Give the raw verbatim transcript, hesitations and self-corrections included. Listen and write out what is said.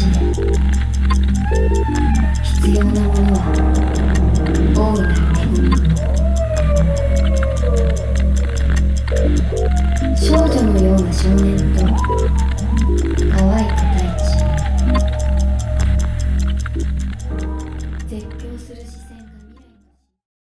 しめ、必要なものは大いなるね。少女のような少年と